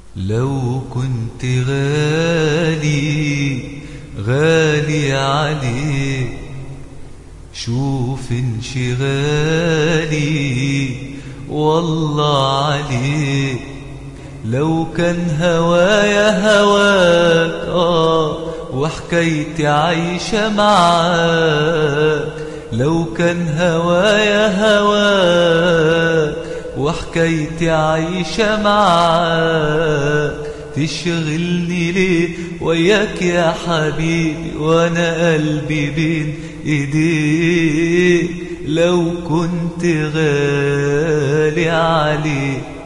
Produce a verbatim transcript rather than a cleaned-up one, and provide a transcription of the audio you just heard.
لو كنت غالي غالي عليك، شوف انشغالي والله عليك. لو كان هوايا هواك آه وحكايتي عايشة معاك، لو كان هوايا هواك وحكايتي عايشة معاك، تشغلني ليه وياك يا حبيبي وانا قلبي بين ايديك؟ لو كنت غالي عليك